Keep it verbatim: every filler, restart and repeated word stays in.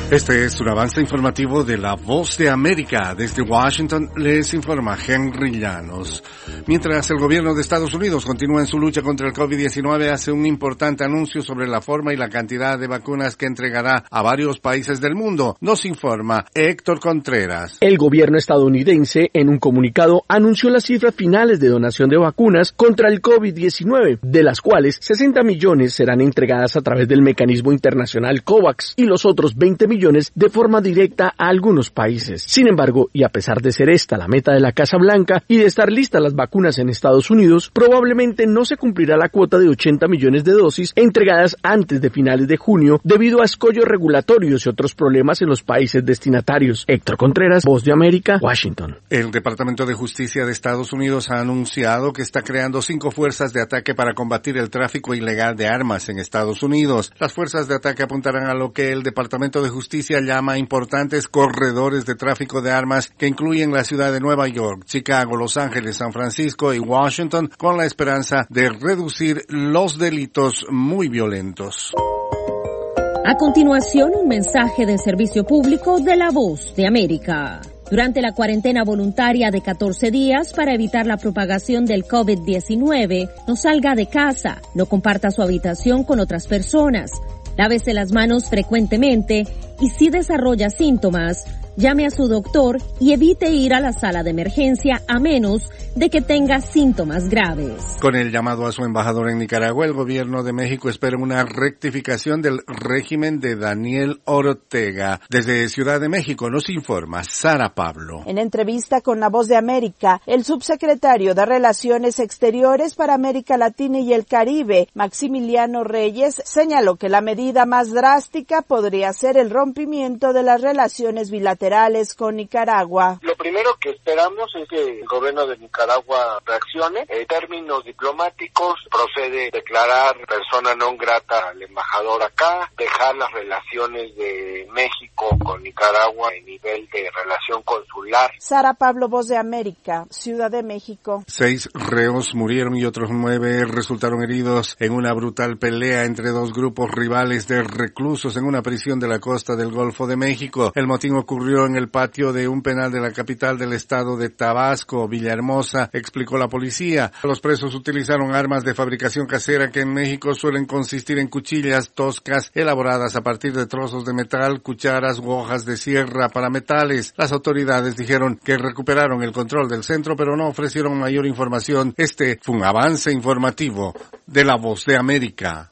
Este es un avance informativo de La Voz de América. Desde Washington les informa Henry Llanos. Mientras el gobierno de Estados Unidos continúa en su lucha contra el COVID diecinueve, hace un importante anuncio sobre la forma y la cantidad de vacunas que entregará a varios países del mundo. Nos informa Héctor Contreras. El gobierno estadounidense, en un comunicado, anunció las cifras finales de donación de vacunas contra el COVID diecinueve, de las cuales sesenta millones serán entregadas a través del mecanismo internacional COVAX y los otros veinte millones de forma directa a algunos países. Sin embargo, y a pesar de ser esta la meta de la Casa Blanca y de estar listas las vacunas en Estados Unidos, probablemente no se cumplirá la cuota de ochenta millones de dosis entregadas antes de finales de junio debido a escollos regulatorios y otros problemas en los países destinatarios. Héctor Contreras, Voz de América, Washington. El Departamento de Justicia de Estados Unidos ha anunciado que está creando cinco fuerzas de ataque para combatir el tráfico ilegal de armas en Estados Unidos. Las fuerzas de ataque apuntarán a lo que el Departamento de Justicia llama importantes corredores de tráfico de armas que incluyen la ciudad de Nueva York, Chicago, Los Ángeles, San Francisco y Washington, con la esperanza de reducir los delitos muy violentos. A continuación, un mensaje de servicio público de La Voz de América. Durante la cuarentena voluntaria de catorce días para evitar la propagación del COVID diecinueve, no salga de casa, no comparta su habitación con otras personas, lávese las manos frecuentemente y si desarrolla síntomas, llame a su doctor y evite ir a la sala de emergencia a menos de que tenga síntomas graves. Con el llamado a su embajador en Nicaragua, el gobierno de México espera una rectificación del régimen de Daniel Ortega. Desde Ciudad de México nos informa Sara Pablo. En entrevista con La Voz de América, el subsecretario de Relaciones Exteriores para América Latina y el Caribe, Maximiliano Reyes, señaló que la medida más drástica podría ser el rompimiento de las relaciones bilaterales con Nicaragua. Lo primero que esperamos es que el gobierno de Nicaragua reaccione. En términos diplomáticos, procede a declarar persona non grata al embajador acá, dejar las relaciones de México con Nicaragua en nivel de relación consular. Sara Pablo, Voz de América, Ciudad de México. Seis reos murieron y otros nueve resultaron heridos en una brutal pelea entre dos grupos rivales de reclusos en una prisión de la costa del Golfo de México. El motín ocurrió en el patio de un penal de la capital del estado de Tabasco, Villahermosa, explicó la policía. Los presos utilizaron armas de fabricación casera que en México suelen consistir en cuchillas toscas elaboradas a partir de trozos de metal, cucharas u hojas de sierra para metales. Las autoridades dijeron que recuperaron el control del centro, pero no ofrecieron mayor información. Este fue un avance informativo de La Voz de América.